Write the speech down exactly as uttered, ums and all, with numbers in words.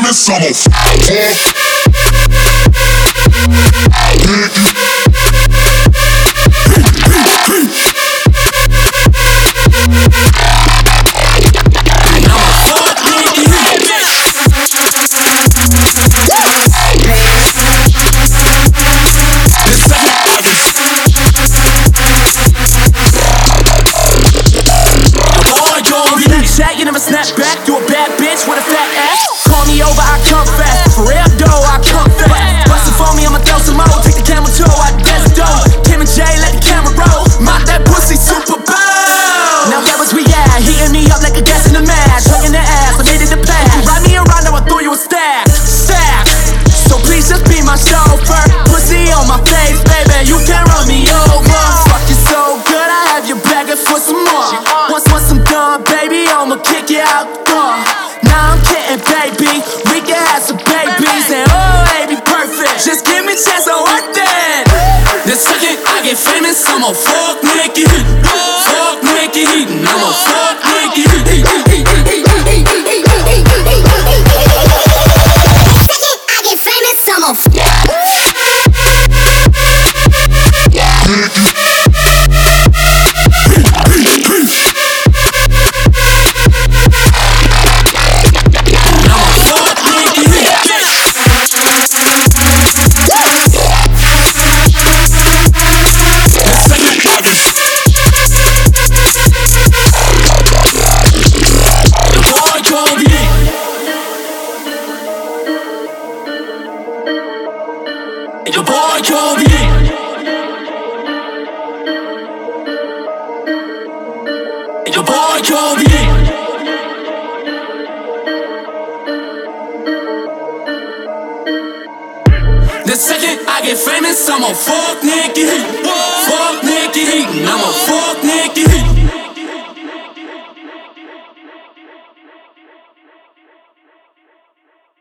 famous, I'ma fuck Nikki. You never snap back, you a bad bitch with a fat ass. Call me over, I come fast. For real dough, I come fast. Bustin' for me, I'ma throw some more. Take the camera toe, I dance dough. Kim and Jay, let the camera roll. Mop that pussy Super Bowl. Now where was we at? Heating me up like a gas in the match. Hugging the ass, I made it the pass. You ride me around, now I throw you a stack. Stack. So please just be my chauffeur. Pussy on my face, baby, you can't run me over. Fuck you so good, I have you begging for some more. Once, once I'm done, baby, I'ma kick you out the door. Now I'm kidding, baby, we can have some babies. And oh, baby, perfect, just give me a chance to work that. The second I get famous, I'ma fuck Nikki. Fuck Nikki, I'ma fuck Nikki. I'ma f Your boy Kobe. Your boy Kobe. The second I get famous, I'ma fuck Nikki. Fuck Nikki. I'ma fuck Nikki.